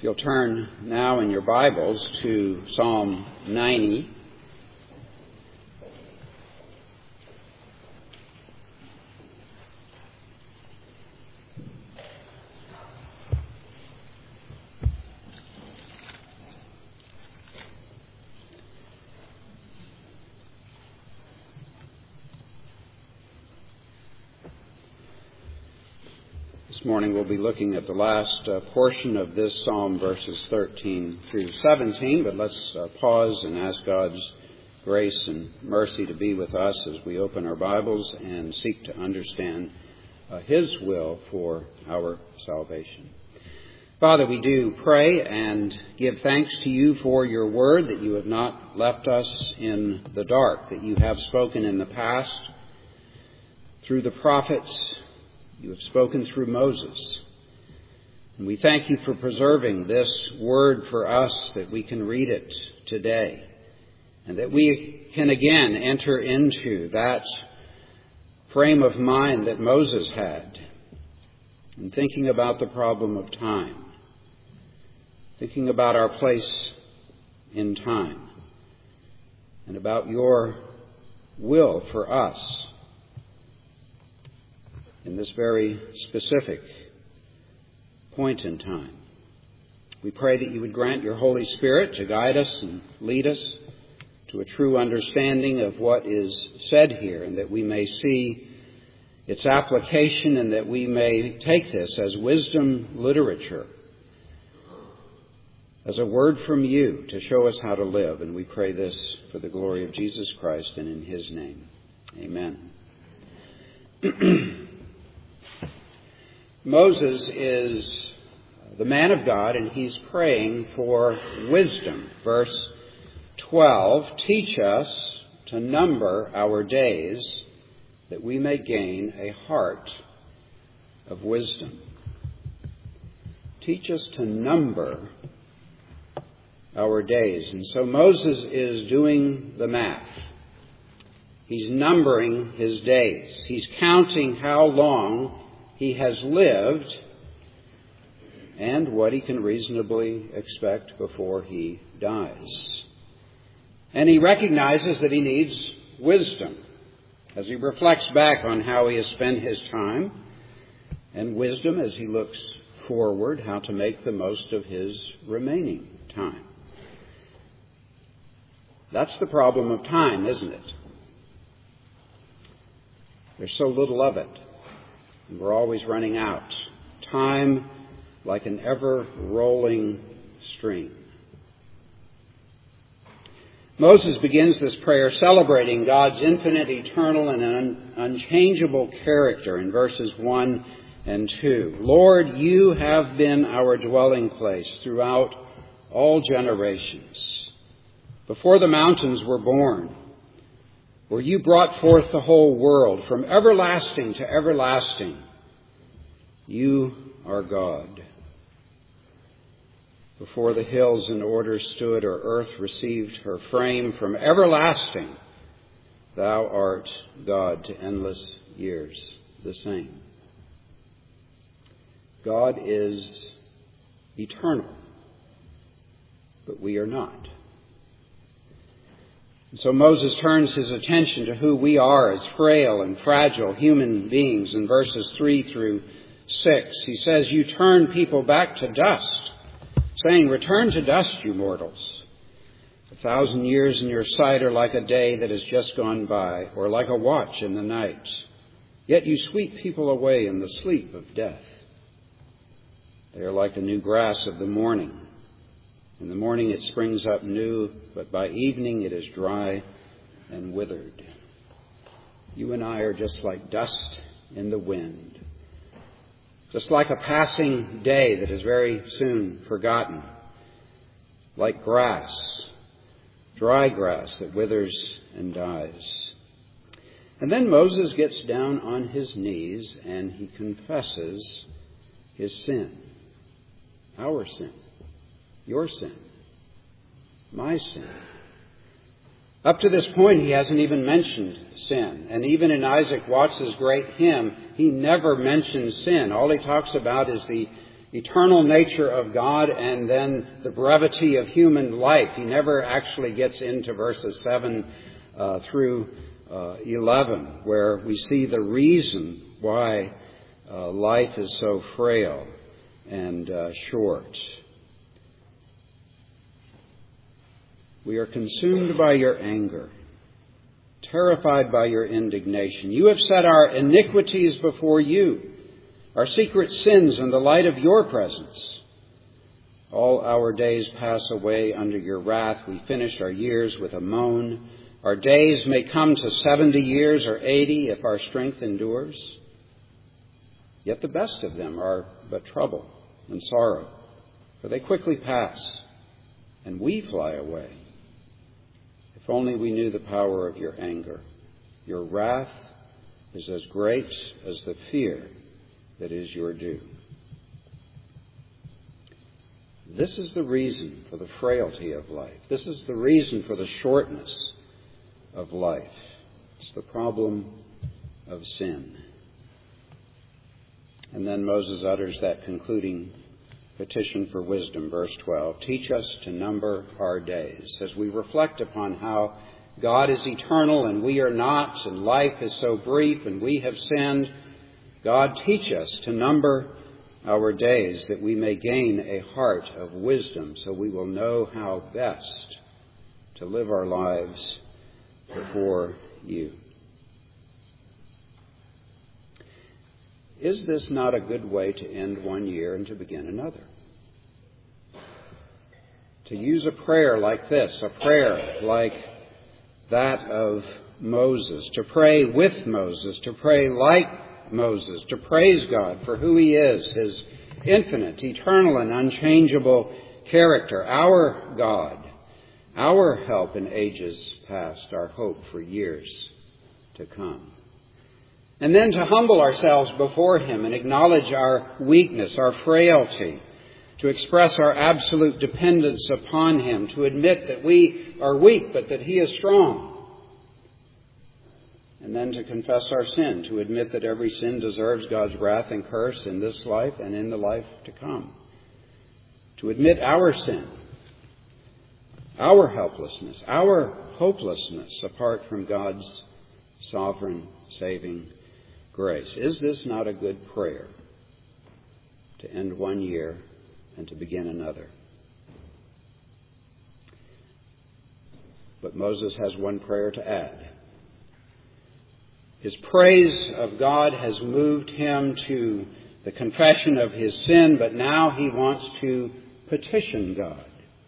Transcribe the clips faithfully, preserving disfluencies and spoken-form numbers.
You'll turn now in your Bibles to Psalm ninety. This morning we'll be looking at the last uh, portion of this psalm, verses thirteen through seventeen, but let's uh, pause and ask God's grace and mercy to be with us as we open our Bibles and seek to understand uh, His will for our salvation. Father, we do pray and give thanks to you for your word, that you have not left us in the dark, that you have spoken in the past through the prophets. You have spoken through Moses. And we thank you for preserving this word for us, that we can read it today, and that we can again enter into that frame of mind that Moses had in thinking about the problem of time, thinking about our place in time, and about your will for us in this very specific point in time. We pray that you would grant your Holy Spirit to guide us and lead us to a true understanding of what is said here, and that we may see its application, and that we may take this as wisdom literature, as a word from you to show us how to live. And we pray this for the glory of Jesus Christ and in his name. Amen. Moses is the man of God, and he's praying for wisdom. Verse twelve, teach us to number our days, that we may gain a heart of wisdom. Teach us to number our days. And so Moses is doing the math. He's numbering his days. He's counting how long he has lived and what he can reasonably expect before he dies. And he recognizes that he needs wisdom as he reflects back on how he has spent his time, and wisdom as he looks forward how to make the most of his remaining time. That's the problem of time, isn't it? There's so little of it. And we're always running out. Time like an ever-rolling stream. Moses begins this prayer celebrating God's infinite, eternal, and un- unchangeable character in verses one and two. Lord, you have been our dwelling place throughout all generations. Before the mountains were born, where you brought forth the whole world, from everlasting to everlasting, you are God. Before the hills in order stood, or earth received her frame, from everlasting, thou art God to endless years the same. God is eternal, but we are not. And so Moses turns his attention to who we are as frail and fragile human beings in verses three through six. He says, you turn people back to dust, saying, return to dust, you mortals. A thousand years in your sight are like a day that has just gone by, or like a watch in the night. Yet you sweep people away in the sleep of death. They are like the new grass of the morning. In the morning it springs up new, but by evening it is dry and withered. You and I are just like dust in the wind, just like a passing day that is very soon forgotten, like grass, dry grass that withers and dies. And then Moses gets down on his knees and he confesses his sin, our sin. Your sin, my sin. Up to this point, he hasn't even mentioned sin. And even in Isaac Watts's great hymn, he never mentions sin. All he talks about is the eternal nature of God and then the brevity of human life. He never actually gets into verses seven uh, through uh, eleven, where we see the reason why uh, life is so frail and uh, short. We are consumed by your anger, terrified by your indignation. You have set our iniquities before you, our secret sins in the light of your presence. All our days pass away under your wrath. We finish our years with a moan. Our days may come to seventy years or eighty if our strength endures. Yet the best of them are but trouble and sorrow, for they quickly pass, and we fly away. If only we knew the power of your anger. Your wrath is as great as the fear that is your due. This is the reason for the frailty of life. This is the reason for the shortness of life. It's the problem of sin. And then Moses utters that concluding petition for wisdom, verse twelve. Teach us to number our days. As we reflect upon how God is eternal and we are not, and life is so brief and we have sinned, God, teach us to number our days that we may gain a heart of wisdom so we will know how best to live our lives before you. Is this not a good way to end one year and to begin another? To use a prayer like this, a prayer like that of Moses, to pray with Moses, to pray like Moses, to praise God for who he is, his infinite, eternal, and unchangeable character, our God, our help in ages past, our hope for years to come. And then to humble ourselves before him and acknowledge our weakness, our frailty, to express our absolute dependence upon him, to admit that we are weak but that he is strong. And then to confess our sin, to admit that every sin deserves God's wrath and curse in this life and in the life to come. To admit our sin, our helplessness, our hopelessness apart from God's sovereign saving grace. Is this not a good prayer to end one year and to begin another? But Moses has one prayer to add. His praise of God has moved him to the confession of his sin, but now he wants to petition God.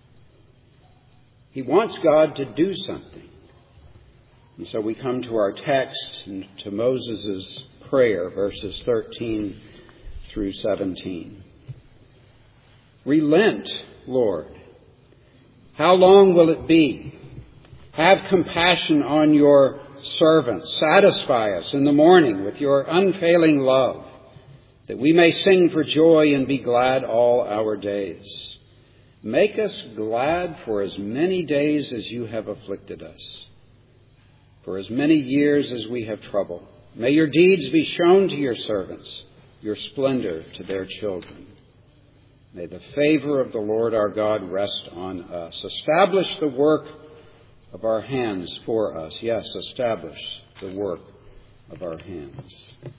He wants God to do something. And so we come to our text and to Moses' prayer, verses thirteen through seventeen. Relent, Lord. How long will it be? Have compassion on your servants. Satisfy us in the morning with your unfailing love, that we may sing for joy and be glad all our days. Make us glad for as many days as you have afflicted us, for as many years as we have trouble. May your deeds be shown to your servants, your splendor to their children. May the favor of the Lord our God rest on us. Establish the work of our hands for us. Yes, establish the work of our hands.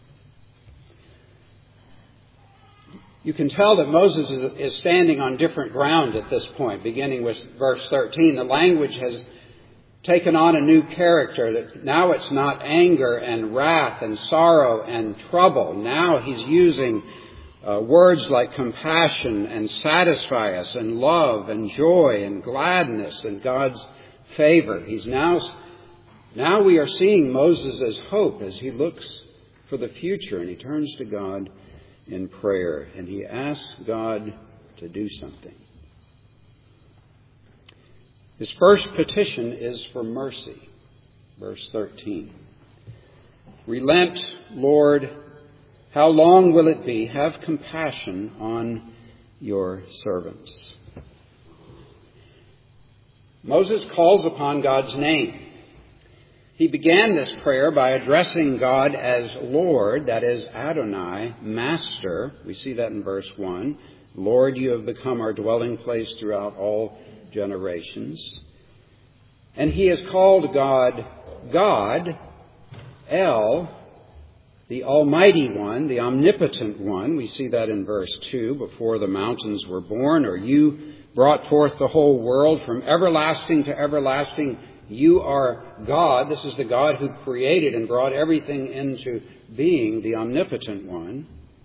You can tell that Moses is standing on different ground at this point, beginning with verse thirteen. The language has taken on a new character, that now it's not anger and wrath and sorrow and trouble. Now he's using uh, words like compassion and satisfy us and love and joy and gladness and God's favor. He's now, now we are seeing Moses' hope as he looks for the future, and he turns to God in prayer and he asks God to do something. His first petition is for mercy. Verse thirteen. Relent, Lord. How long will it be? Have compassion on your servants. Moses calls upon God's name. He began this prayer by addressing God as Lord, that is Adonai, Master. We see that in verse one. Lord, you have become our dwelling place throughout all generations. And he has called God, God, El, the Almighty One, the Omnipotent One. We see that in verse two, before the mountains were born, or you brought forth the whole world from everlasting to everlasting. You are God. This is the God who created and brought everything into being, the Omnipotent One.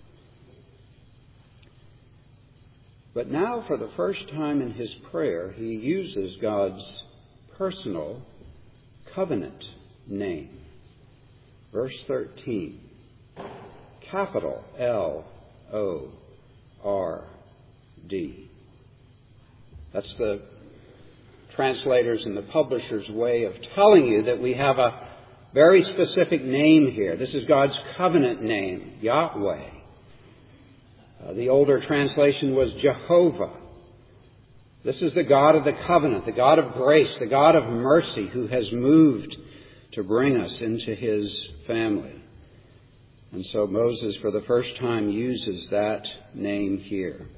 But now, for the first time in his prayer, he uses God's personal covenant name. Verse thirteen, capital L O R D. That's the translators and the publisher's way of telling you that we have a very specific name here. This is God's covenant name, Yahweh. Uh, the older translation was Jehovah. This is the God of the covenant, the God of grace, the God of mercy, who has moved to bring us into his family. And so Moses, for the first time, uses that name here.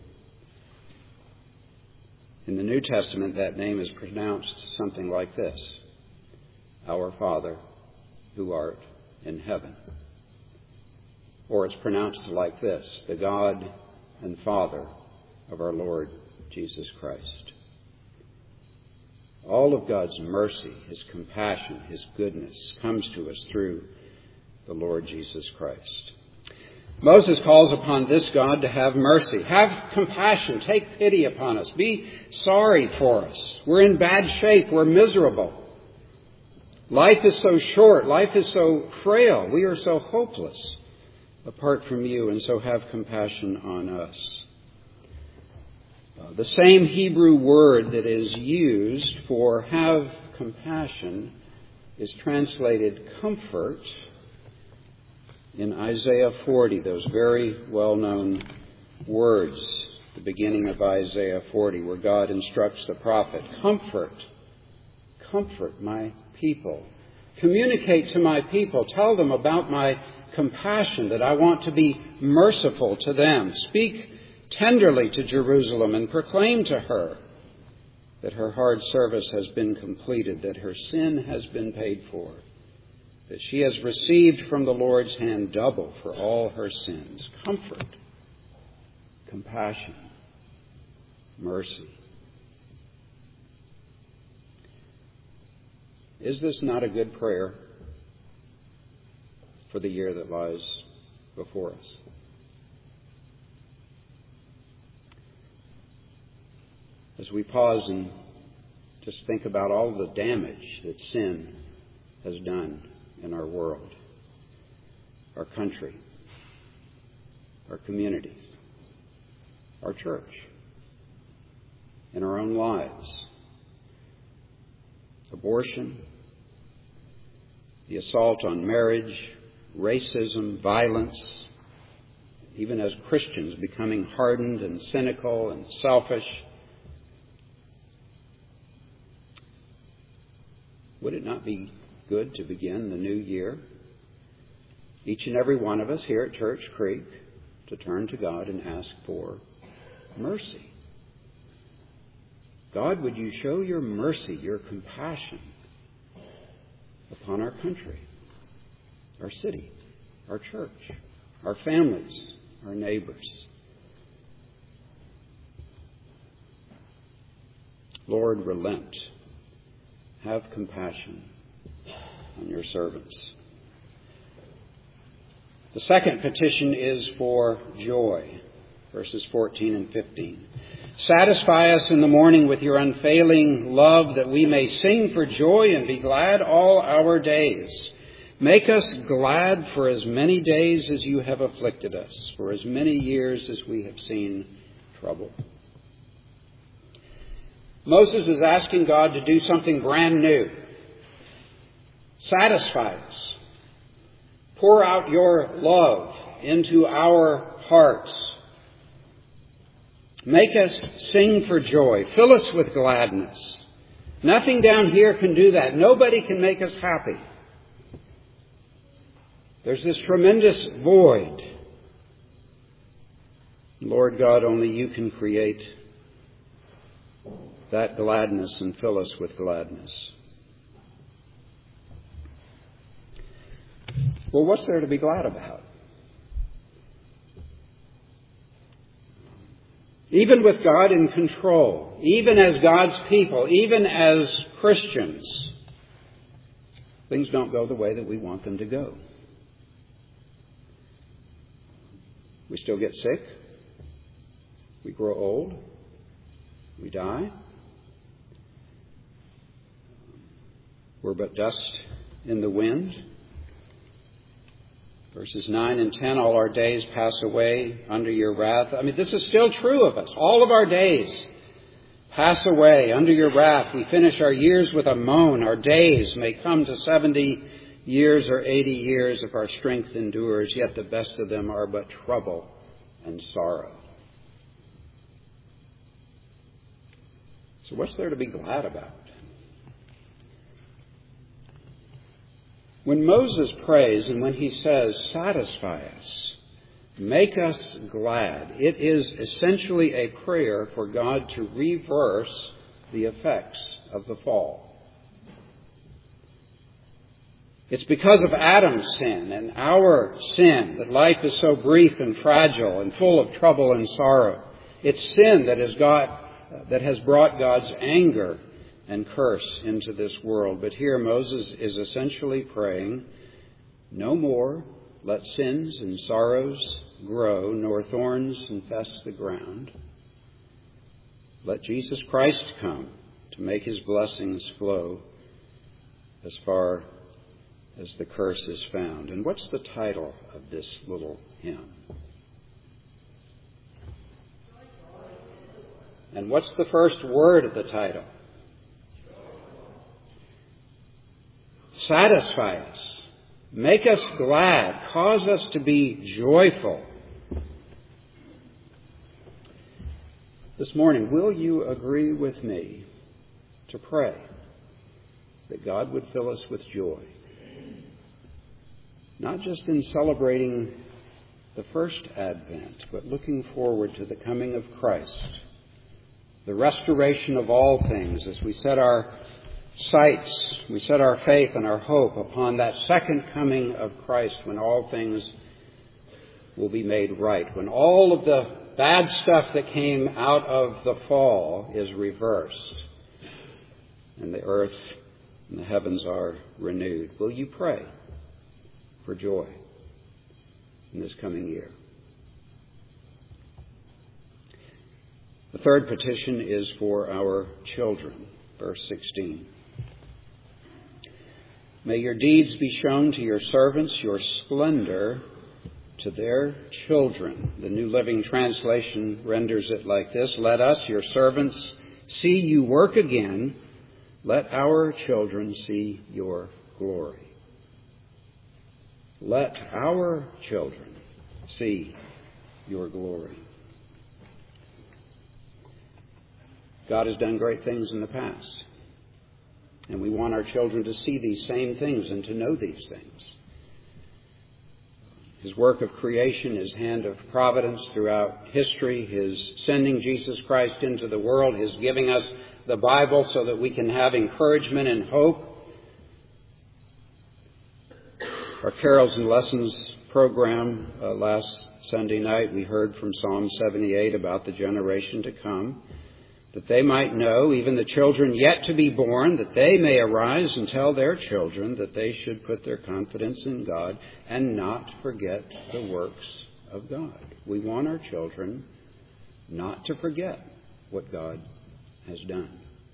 In the New Testament, that name is pronounced something like this: Our Father, who art in heaven. Or it's pronounced like this: the God and Father of our Lord Jesus Christ. All of God's mercy, his compassion, his goodness comes to us through the Lord Jesus Christ. Moses calls upon this God to have mercy. Have compassion. Take pity upon us. Be sorry for us. We're in bad shape. We're miserable. Life is so short. Life is so frail. We are so hopeless apart from you, and so have compassion on us. Uh, the same Hebrew word that is used for have compassion is translated comfort in Isaiah forty, those very well-known words, the beginning of Isaiah forty, where God instructs the prophet, comfort, comfort my people. Communicate to my people. Tell them about my compassion, that I want to be merciful to them. Speak tenderly to Jerusalem and proclaim to her that her hard service has been completed, that her sin has been paid for, that she has received from the Lord's hand double for all her sins. Comfort, compassion, mercy. Is this not a good prayer for the year that lies before us? As we pause and just think about all the damage that sin has done in our world, our country, our communities, our church, in our own lives. Abortion, the assault on marriage, racism, violence, even as Christians becoming hardened and cynical and selfish. Would it not be good to begin the new year, each and every one of us here at Church Creek, to turn to God and ask for mercy? God, would you show your mercy, your compassion upon our country, our city, our church, our families, our neighbors? Lord, relent. Have compassion on your servants. The second petition is for joy, verses fourteen and fifteen. Satisfy us in the morning with your unfailing love, that we may sing for joy and be glad all our days. Make us glad for as many days as you have afflicted us, for as many years as we have seen trouble. Moses is asking God to do something brand new. Satisfy us. Pour out your love into our hearts. Make us sing for joy. Fill us with gladness. Nothing down here can do that. Nobody can make us happy. There's this tremendous void. Lord God, only you can create that gladness and fill us with gladness. Well, what's there to be glad about? Even with God in control, even as God's people, even as Christians, things don't go the way that we want them to go. We still get sick. We grow old. We die. We're but dust in the wind. Verses nine and ten, all our days pass away under your wrath. I mean, this is still true of us. All of our days pass away under your wrath. We finish our years with a moan. Our days may come to seventy years or eighty years if our strength endures, yet the best of them are but trouble and sorrow. So what's there to be glad about? When Moses prays and when he says, satisfy us, make us glad, it is essentially a prayer for God to reverse the effects of the fall. It's because of Adam's sin and our sin that life is so brief and fragile and full of trouble and sorrow. It's sin that has got, that has brought God's anger and curse into this world. But here Moses is essentially praying, no more let sins and sorrows grow, nor thorns infest the ground. Let Jesus Christ come to make his blessings flow as far as the curse is found. And what's the title of this little hymn? And what's the first word of the title? Satisfy us. Make us glad. Cause us to be joyful. This morning, will you agree with me to pray that God would fill us with joy? Not just in celebrating the first Advent, but looking forward to the coming of Christ, the restoration of all things as we set our sights, we set our faith and our hope upon that second coming of Christ when all things will be made right, when all of the bad stuff that came out of the fall is reversed and the earth and the heavens are renewed. Will you pray for joy in this coming year? The third petition is for our children. Verse sixteen. May your deeds be shown to your servants, your splendor to their children. The New Living Translation renders it like this: let us, your servants, see you work again. Let our children see your glory. Let our children see your glory. God has done great things in the past. And we want our children to see these same things and to know these things. His work of creation, his hand of providence throughout history, his sending Jesus Christ into the world, his giving us the Bible so that we can have encouragement and hope. Our Carols and Lessons program uh, last Sunday night, we heard from Psalm seventy-eight about the generation to come, that they might know, even the children yet to be born, that they may arise and tell their children that they should put their confidence in God and not forget the works of God. We want our children not to forget what God has done.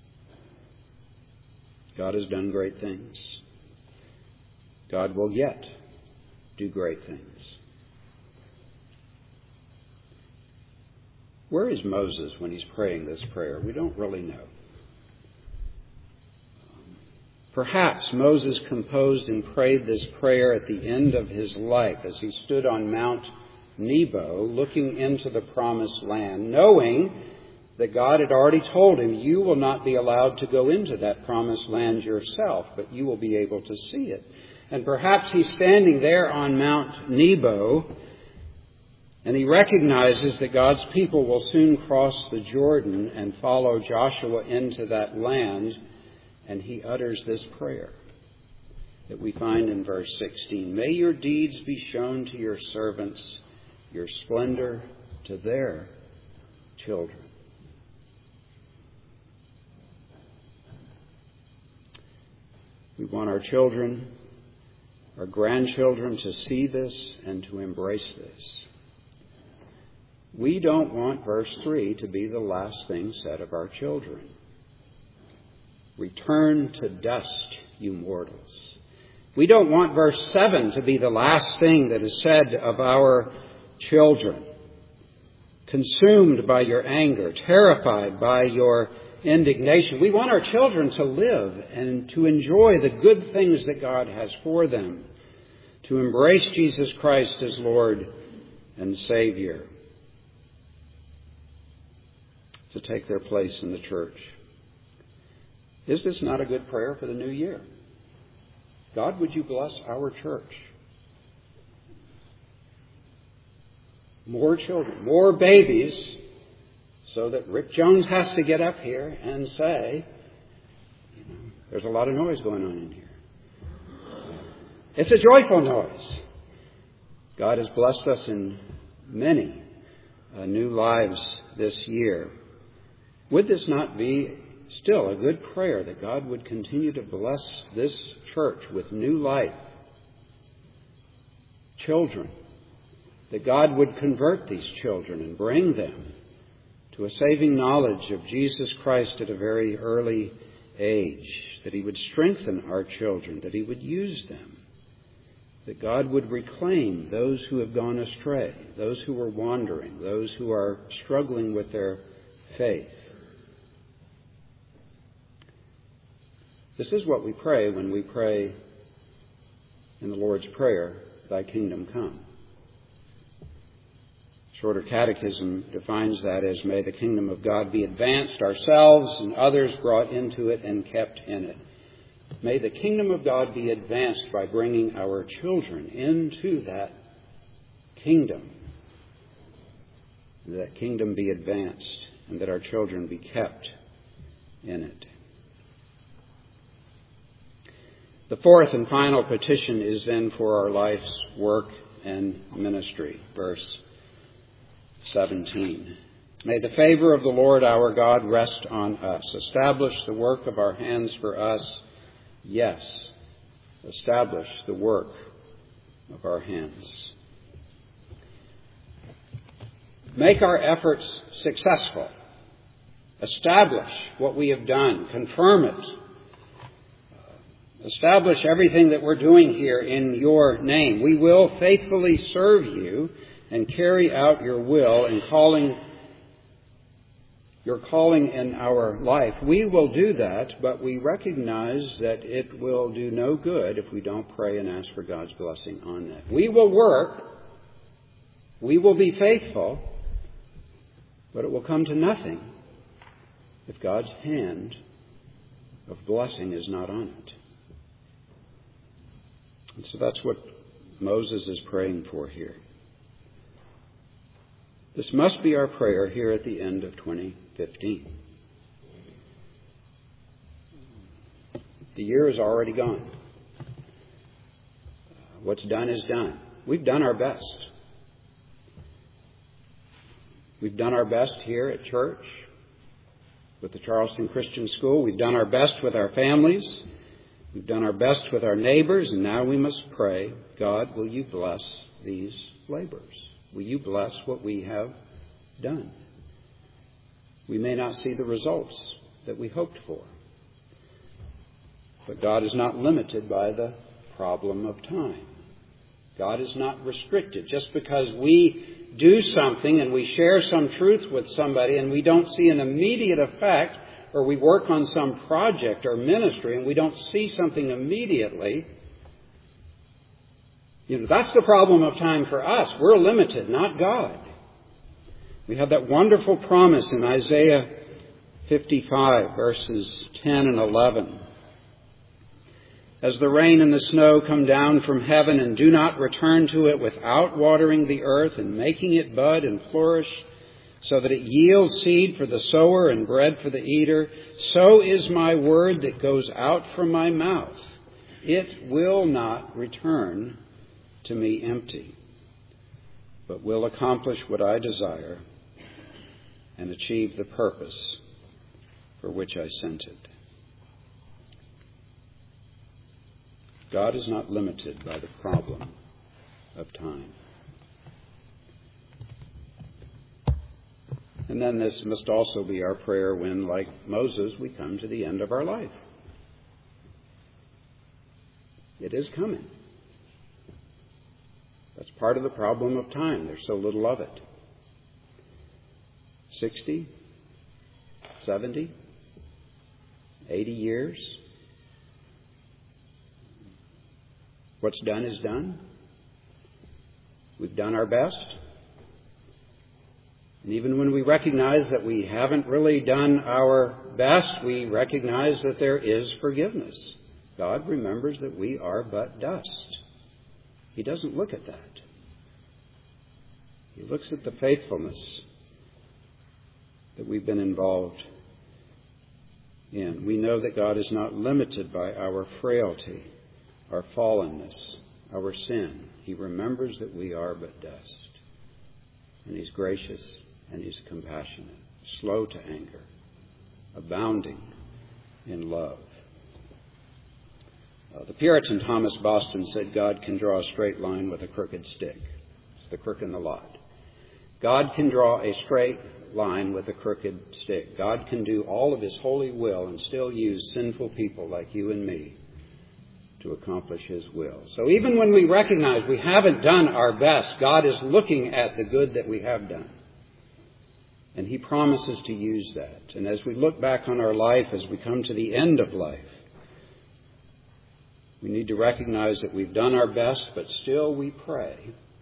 God has done great things. God will yet do great things. Where is Moses when he's praying this prayer? We don't really know. Perhaps Moses composed and prayed this prayer at the end of his life as he stood on Mount Nebo looking into the promised land, knowing that God had already told him, you will not be allowed to go into that promised land yourself, but you will be able to see it. And perhaps he's standing there on Mount Nebo And he recognizes that God's people will soon cross the Jordan and follow Joshua into that land. And he utters this prayer that we find in verse sixteen. May your deeds be shown to your servants, your splendor to their children. We want our children, our grandchildren to see this and to embrace this. We don't want verse three to be the last thing said of our children. Return to dust, you mortals. We don't want verse seven to be the last thing that is said of our children. Consumed by your anger, terrified by your indignation. We want our children to live and to enjoy the good things that God has for them, to embrace Jesus Christ as Lord and Savior, to take their place in the church. Is this not a good prayer for the new year? God, would you bless our church? More children, more babies, so that Rick Jones has to get up here and say, you know, there's a lot of noise going on in here. It's a joyful noise. God has blessed us in many uh, new lives this year. Would this not be still a good prayer that God would continue to bless this church with new life? Children, that God would convert these children and bring them to a saving knowledge of Jesus Christ at a very early age, that he would strengthen our children, that he would use them, that God would reclaim those who have gone astray, those who are wandering, those who are struggling with their faith. This is what we pray when we pray in the Lord's Prayer, Thy kingdom come. Shorter Catechism defines that as, may the kingdom of God be advanced, ourselves and others brought into it and kept in it. May the kingdom of God be advanced by bringing our children into that kingdom. That kingdom be advanced and that our children be kept in it. The fourth and final petition is then for our life's work and ministry. Verse seventeen. May the favor of the Lord our God rest on us. Establish the work of our hands for us. Yes, establish the work of our hands. Make our efforts successful. Establish what we have done. Confirm it. Establish everything that we're doing here in your name. We will faithfully serve you and carry out your will and calling, your calling in our life. We will do that, but we recognize that it will do no good if we don't pray and ask for God's blessing on that. We will work. We will be faithful, but it will come to nothing if God's hand of blessing is not on it. And so that's what Moses is praying for here. This must be our prayer here at the end of twenty fifteen. The year is already gone. What's done is done. We've done our best. We've done our best here at church with the Charleston Christian School. We've done our best with our families. We've done our best with our neighbors, and now we must pray, God, will you bless these labors? Will you bless what we have done? We may not see the results that we hoped for, but God is not limited by the problem of time. God is not restricted. Just because we do something and we share some truth with somebody and we don't see an immediate effect, or we work on some project or ministry and we don't see something immediately, you know, that's the problem of time for us. We're limited, not God. We have that wonderful promise in Isaiah fifty-five, verses ten and eleven. As the rain and the snow come down from heaven and do not return to it without watering the earth and making it bud and flourish, so that it yields seed for the sower and bread for the eater, so is my word that goes out from my mouth. It will not return to me empty, but will accomplish what I desire and achieve the purpose for which I sent it. God is not limited by the problem of time. And then this must also be our prayer when, like Moses, we come to the end of our life. It is coming. That's part of the problem of time. There's so little of it. Sixty, seventy, eighty years. What's done is done. We've done our best. And even when we recognize that we haven't really done our best, we recognize that there is forgiveness. God remembers that we are but dust. He doesn't look at that. He looks at the faithfulness that we've been involved in. We know that God is not limited by our frailty, our fallenness, our sin. He remembers that we are but dust. And He's gracious and He's compassionate, slow to anger, abounding in love. Uh, the Puritan Thomas Boston said God can draw a straight line with a crooked stick. It's the crook in the lot. God can draw a straight line with a crooked stick. God can do all of His holy will and still use sinful people like you and me to accomplish His will. So even when we recognize we haven't done our best, God is looking at the good that we have done. And He promises to use that. And as we look back on our life, as we come to the end of life, we need to recognize that we've done our best, but still we pray.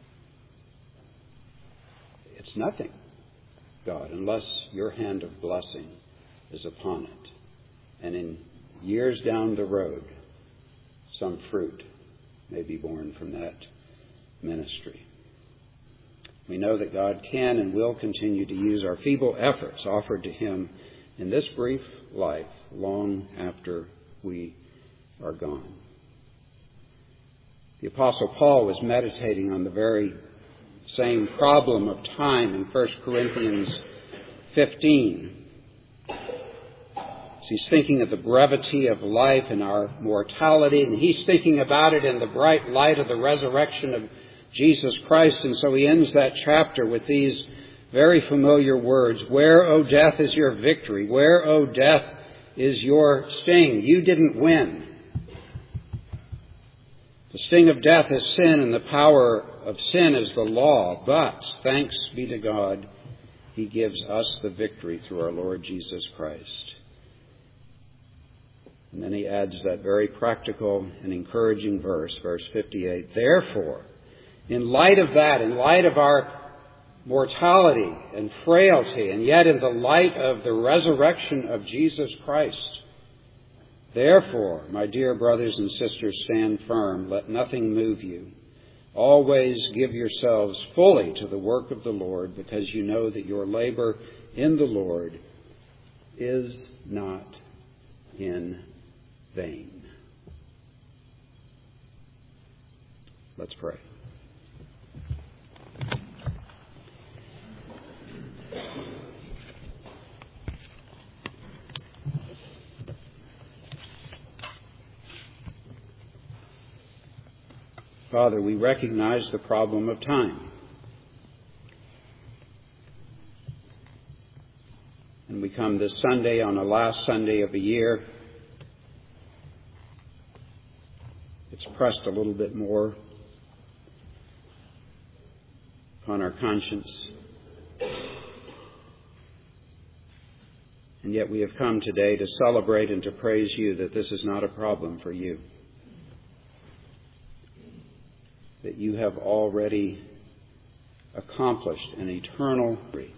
It's nothing, God, unless your hand of blessing is upon it. And in years down the road, some fruit may be born from that ministry. We know that God can and will continue to use our feeble efforts offered to Him in this brief life long after we are gone. The Apostle Paul was meditating on the very same problem of time in First Corinthians fifteen. He's thinking of the brevity of life and our mortality, and he's thinking about it in the bright light of the resurrection of Jesus Christ. And so he ends that chapter with these very familiar words. Where, O death, is your victory? Where, O death, is your sting? You didn't win. The sting of death is sin, and the power of sin is the law. But, thanks be to God, He gives us the victory through our Lord Jesus Christ. And then he adds that very practical and encouraging verse, verse fifty-eight. Therefore, in light of that, in light of our mortality and frailty, and yet in the light of the resurrection of Jesus Christ, therefore, my dear brothers and sisters, stand firm. Let nothing move you. Always give yourselves fully to the work of the Lord, because you know that your labor in the Lord is not in vain. Let's pray. Father, we recognize the problem of time. And we come this Sunday on the last Sunday of a year. It's pressed a little bit more upon our conscience. And yet we have come today to celebrate and to praise you that this is not a problem for you. That you have already accomplished an eternal victory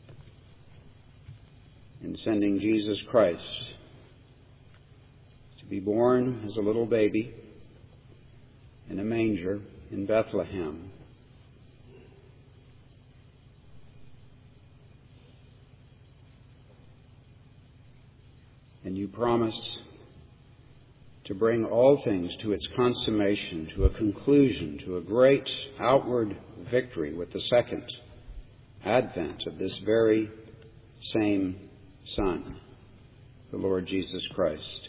in sending Jesus Christ to be born as a little baby in a manger in Bethlehem. And you promise to bring all things to its consummation, to a conclusion, to a great outward victory with the second advent of this very same Son, the Lord Jesus Christ.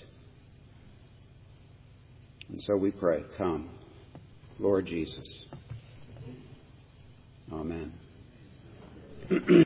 And so we pray, come, Lord Jesus. Amen.